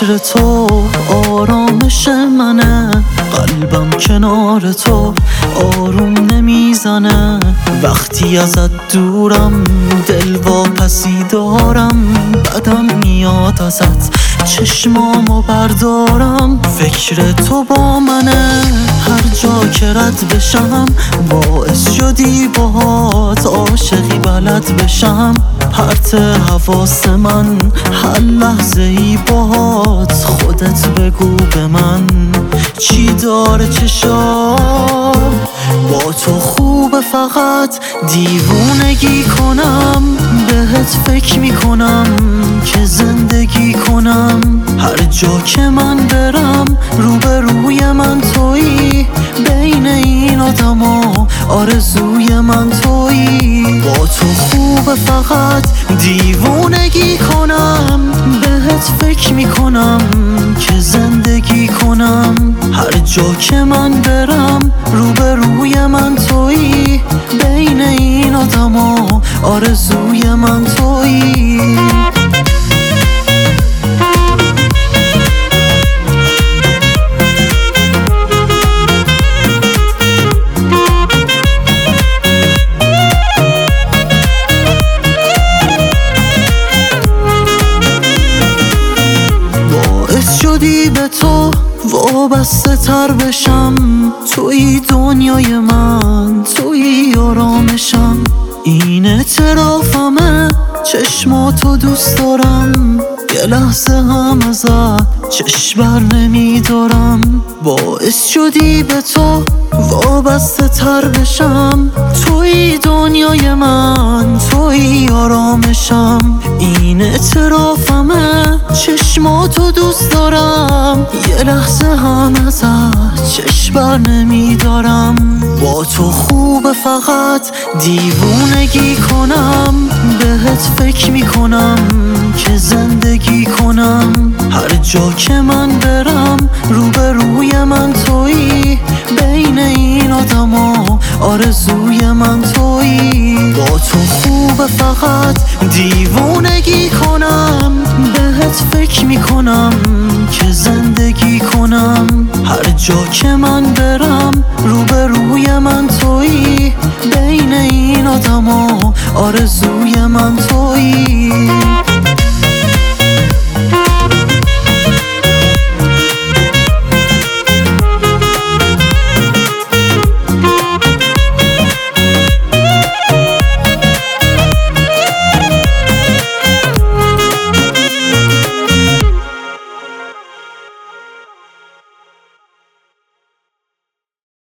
فکر تو آرامش منه، قلبم کنار تو آروم نمیزنه. وقتی ازت دورم دل واپسی دارم، بدم میاد ازت چشمامو بردارم. فکر تو با منه، هر جا که رد بشم باعث شدی باهات عاشقی بلد بشم. پرت حواس من هر لحظه ای باهات، خودت بگو به من چی داره چشام. با تو خوبه فقط دیوونگی کنم، بهت فکر میکنم که زندگی کنم. هر جا که من برم روبروی من تویی، بین این آدما آرزوی من تویی. با تو خوبه فقط دیوونگی کنم، بهت فکر میکنم که زندگی کنم. هر جا که من برم روبروی من تویی، بین این آدما آرزوی من تویی. شدی به تو وابسته تر بشم، توی دنیای من، توی آرامشم. این اعترافمه چشماتو دوست دارم، یه لحظه هم ازت چشم بر نمیدارم. باعث شدی به تو وابسته تر بشم، توی دنیای من، توی آرامشم. این اعترافمه چشماتو دوست دارم، یه لحظه هم ازت چشم بر نمیدارم. با تو خوبه فقط دیوونگی کنم، بهت فکر میکنم که زندگی کنم. هر جا که من برم روبروی من تویی، بین این آدما آرزوی من تویی. با تو خوبه فقط دیوونگی کنم، بهت فکر میکنم که زندگی کنم. هر جا که من برم روبروی من تویی، بین این آدما آرزوی من تویی.